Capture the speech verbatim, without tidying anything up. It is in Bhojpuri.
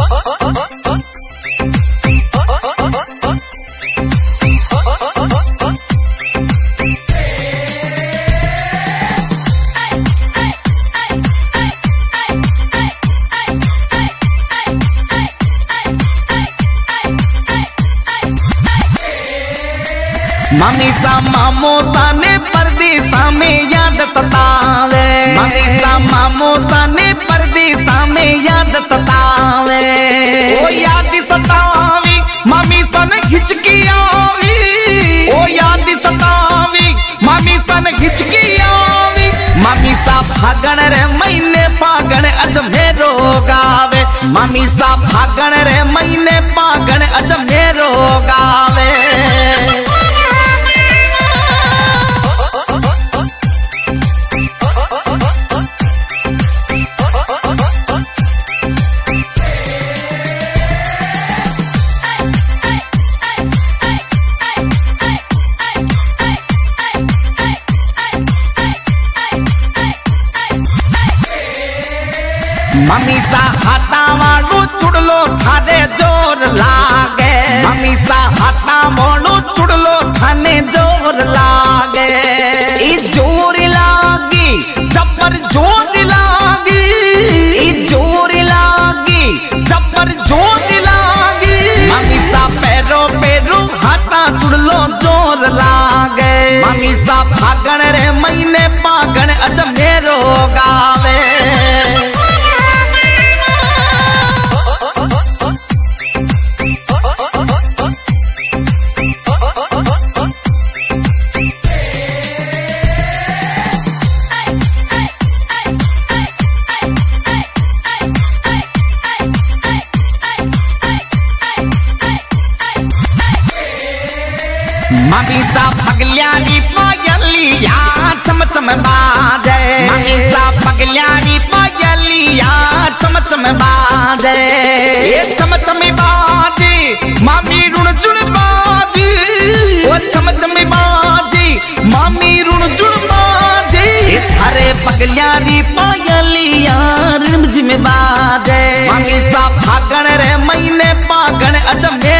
मम्मी सा मामो साने परदेसा में याद सतावे। मम्मी सा मामो साने परदेसा में याद सतावे। ओ याद सतावी मम्मी सन हिचकी आवी। ओ याद सतावी मम्मी सन हिचकी आवी। मम्मी सा फागण रे महीने पागण अजमेरो गावे। मम्मी सा फागण रे महीने पागण अजमेरो गावे। मम्मी सा हाथा वालू चुड़लो थाने जोर लागे। मम्मी सा हाथा वालू चुड़लो थाने जोर लागे। ई जोर लागी जबर जोर लागी। ई जोर लागी जबर जोर लागी। मम्मी सा पैरो पैरो हाथा चुड़लो जोर लागे। मम्मी सा फागण रे महीने पागण अजमेरो गावे। मम्मी सा पगल्यानी पायलिया चम चम बाजे। मम्मी सा पगल्यानी पायलिया चम चम बाजे। ये चम चम बाजे मम्मी रुण जुण बाजे। ओ चम चम बाजे मम्मी रुण जुण बाजे। थारे पगल्यानी पायलिया रिमझिम बाजे। मम्मी सा फागण रे महीने पागण अजमेर